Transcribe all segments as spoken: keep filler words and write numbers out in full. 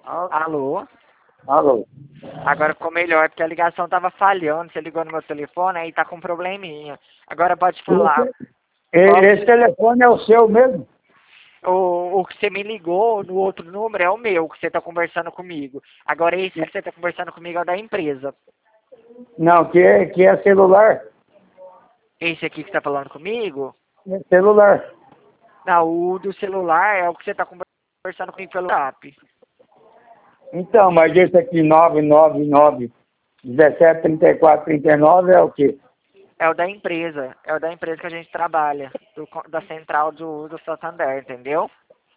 Alô? Alô? Agora ficou melhor, porque a ligação tava falhando. Você ligou no meu telefone, aí tá com um probleminha. Agora pode falar. Esse, esse telefone é o seu mesmo? O, o que você me ligou no outro número é o meu, que você tá conversando comigo. Agora esse que você tá conversando comigo é o da empresa. Não, que é, que é celular. Esse aqui que você tá falando comigo? É celular. Não, o do celular é o que você tá conversando comigo pelo WhatsApp. Então, mas esse aqui, nove nove nove, dezessete, trinta e quatro, trinta e nove, é o quê? É o da empresa. É o da empresa que a gente trabalha. Do, da central do, do Santander, entendeu?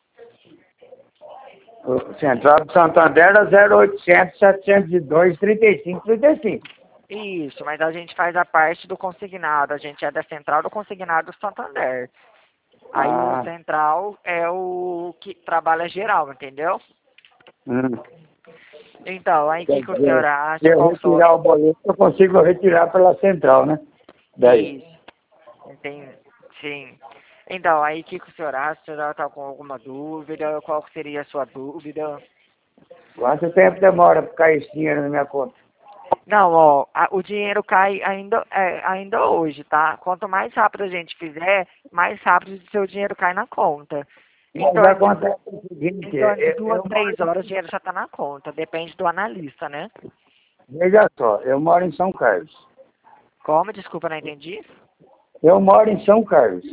O Central do Santander é zero oitocentos, setecentos e dois, trinta e cinco, trinta e cinco. Isso, mas a gente faz a parte do consignado. A gente é da central do consignado do Santander. Aí Ah. o central é o que trabalha geral, entendeu? Hum. Então, aí o que, que o senhor acha? Se eu Qual retirar só? o boleto, eu consigo retirar pela central, né? Daí. Isso. Entendi. Sim. Então, aí o que, que o senhor acha? O senhor está com alguma dúvida? Qual seria a sua dúvida? Quanto tempo demora para cair esse dinheiro na minha conta? Não, ó, a- o dinheiro cai ainda, é, ainda hoje, tá? Quanto mais rápido a gente fizer, mais rápido o seu dinheiro cai na conta. Em Mas torno de, acontece du- o seguinte, em torno de eu, duas, eu três moro, horas o dinheiro já tá na conta. Depende do analista, né? veja só, eu moro em São Carlos. Como? Desculpa, não entendi. Eu moro em São Carlos.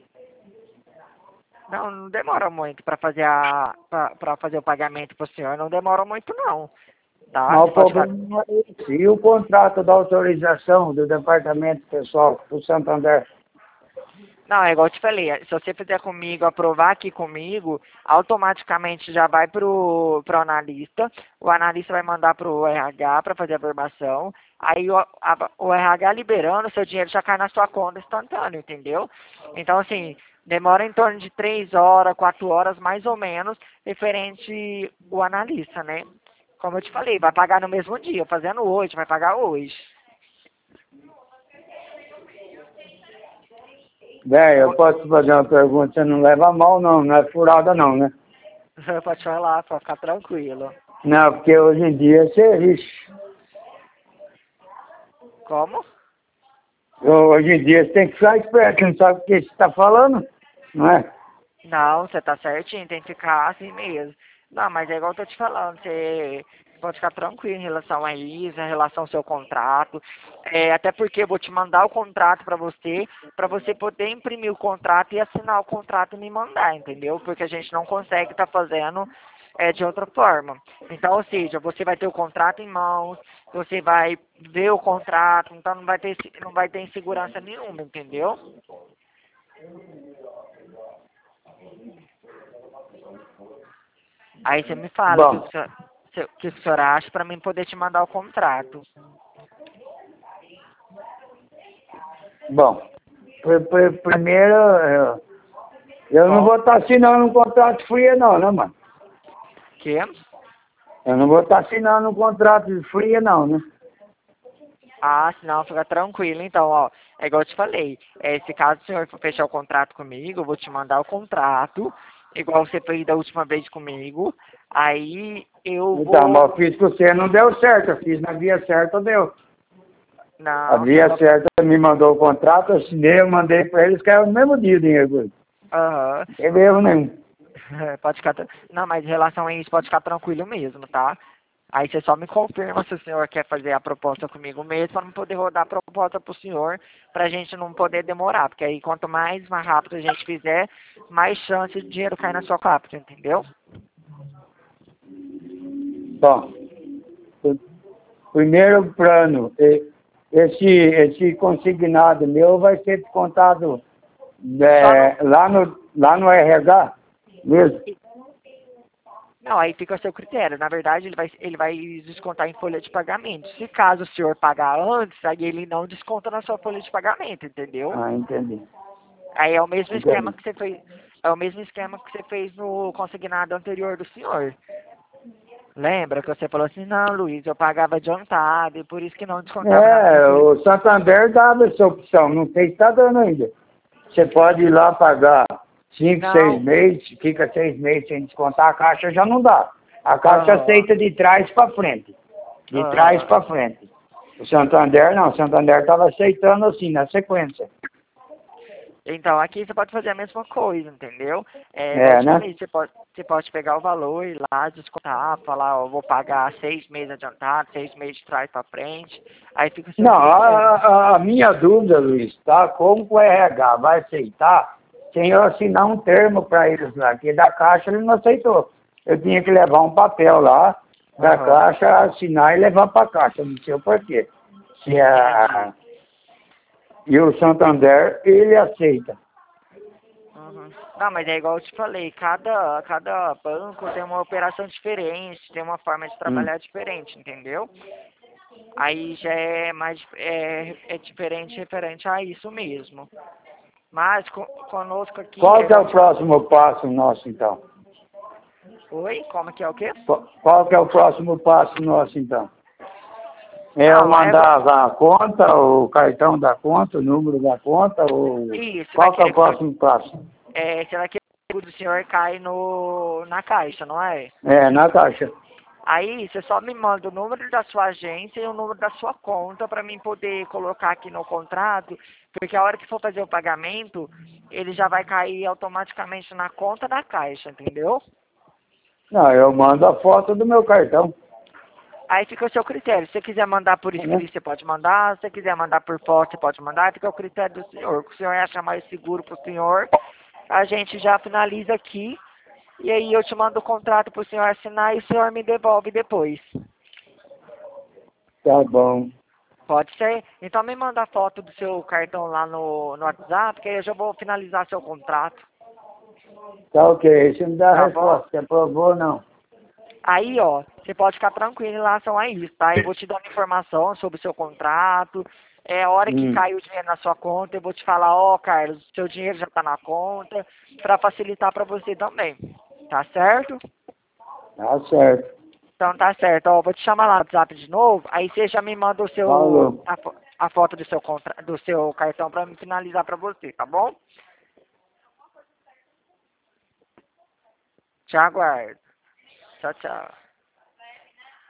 Não, não demora muito para fazer a para fazer o pagamento pro senhor. Não demora muito não. Tá? Mas Você o pode fa- problema não é esse. E o contrato da autorização do departamento pessoal para o Santander? Não, é igual eu te falei, se você fizer comigo, aprovar aqui comigo, automaticamente já vai pro, pro analista, o analista vai mandar pro R H para fazer a aprovação, aí o, a- o R H liberando, seu dinheiro já cai na sua conta instantâneo, entendeu? Então, assim, demora em torno de três horas, quatro horas, mais ou menos, referente o analista, né? Como eu te falei, vai pagar no mesmo dia, fazendo hoje, vai pagar hoje. Bem, eu posso te fazer uma pergunta, você não leva a mal não, não é furada não, né? Pode falar, pode ficar tranquilo. Não, porque hoje em dia você, vixe, Como? hoje em dia você tem que ficar esperto, não sabe o que você está falando, não é? Não, você tá certinho, tem que ficar assim mesmo. Não, mas é igual eu tô te falando, você pode ficar tranquilo em relação a isso, em relação ao seu contrato. É, até porque eu vou te mandar o contrato pra você, pra você poder imprimir o contrato e assinar o contrato e me mandar, entendeu? Porque a gente não consegue estar fazendo é, de outra forma. Então, ou seja, você vai ter o contrato em mãos, você vai ver o contrato, então não vai ter, não vai ter insegurança nenhuma, entendeu? Aí você me fala o que o Bom, senhor, se- o que o senhor acha para mim poder te mandar o contrato. bom, pr- pr- primeiro, eu, eu não Bom, vou estar assinando um contrato frio não, né, mano? que? Eu não vou estar assinando um contrato de fria não, né? Ah, senão fica tranquilo. Então, ó, é igual eu te falei. É, se caso o senhor for fechar o contrato comigo, eu vou te mandar o contrato, igual você fez da última vez comigo. Aí eu Então, mas eu vou. fiz com você, não deu certo, eu fiz na via certa, deu. A Não, você via só. certa me mandou o contrato, eu assinei, eu mandei para eles, caiu no mesmo dia o dinheiro. Aham. Não teve erro nenhum. Pode ficar. tra- Não, mas em relação a isso, pode ficar tranquilo mesmo, tá? Aí você só me confirma se o senhor quer fazer a proposta comigo mesmo, para não poder rodar a proposta pro senhor, pra gente não poder demorar. Porque aí quanto mais, mais rápido a gente fizer, mais chance de dinheiro cair na sua conta, entendeu? Bom, o primeiro plano, e- esse, esse consignado meu vai ser descontado Só no. é, lá, no, lá no R H mesmo. Não, aí fica a seu critério. Na verdade, ele vai, ele vai descontar em folha de pagamento. Se caso o senhor pagar antes, aí ele não desconta na sua folha de pagamento, entendeu? Ah, entendi. Aí é o mesmo esquema Entendi. que você fez. É o mesmo esquema que você fez no consignado anterior do senhor. Lembra que você falou assim, não, Luiz, eu pagava adiantado e por isso que não descontava na minha É, folha. o Santander dava essa opção, não sei se está dando ainda. Você pode ir lá pagar cinco, seis Não, meses, fica seis meses sem descontar, a caixa já não dá. A Caixa Aham. aceita de trás para frente. De Aham. trás para frente. O Santander não, o Santander estava aceitando assim, na sequência. Então, aqui você pode fazer a mesma coisa, entendeu? É, igual eu É, te né? falei, você pode, você pode pegar o valor e lá descontar, falar, ó, vou pagar seis meses adiantado, seis meses de trás para frente, aí fica o seu Não, critério. a, a- a minha dúvida, Luiz, tá? Como o R H vai aceitar sem eu assinar um termo para eles lá? Que da Caixa ele não aceitou. Eu tinha que levar um papel lá da Aham, Caixa, assinar e levar para a Caixa, não sei o porquê. Se entendi. a, e o Santander, ele aceita. Uhum. Não, mas é igual eu te falei, cada, cada banco tem uma operação diferente, tem uma forma de Hum. trabalhar diferente, entendeu? Aí já é mais é, é diferente referente a isso mesmo. Mas co- conosco aqui, é Qual que é igual o eu te falei. próximo passo nosso, então? Oi, como que é o quê? Qual qual que é o próximo passo nosso, então? É eu Não, é igual- mandar a conta, o cartão da conta, o número da conta, ou isso, você vai qual que é o querer que seu, próximo passo? é, você vai querer que o do senhor cai no, na caixa, não é? É, na caixa. Aí você só me manda o número da sua agência e o número da sua conta para mim poder colocar aqui no contrato, porque a hora que for fazer o pagamento, ele já vai cair automaticamente na conta da caixa, entendeu? Não, eu mando a foto do meu cartão, Aí fica o seu critério. Se você quiser mandar por né? escrito, você pode mandar. Se você quiser mandar por foto, você pode mandar. Fica o critério do senhor. O que o senhor acha mais seguro para o senhor, a gente já finaliza aqui. E aí eu te mando o contrato para o senhor assinar e o senhor me devolve depois. Tá bom. Pode ser? Então me manda a foto do seu cartão lá no, no WhatsApp, que aí eu já vou finalizar seu contrato. Tá ok. Você me dá a Tá bom? resposta, se aprovou ou não. Aí, ó, você pode ficar tranquilo em relação a isso, tá? Eu vou te dar uma informação sobre o seu contrato. É a hora que Hum, cair o dinheiro na sua conta, eu vou te falar, ó, Carlos, seu dinheiro já tá na conta, pra facilitar pra você também. Tá certo? tá certo. Então tá certo, ó, vou te chamar lá no WhatsApp de novo, aí você já me manda o seu Falou. a, fo- a foto do seu contra, do seu cartão pra me finalizar pra você, tá bom? Te aguardo. Tchau, tchau.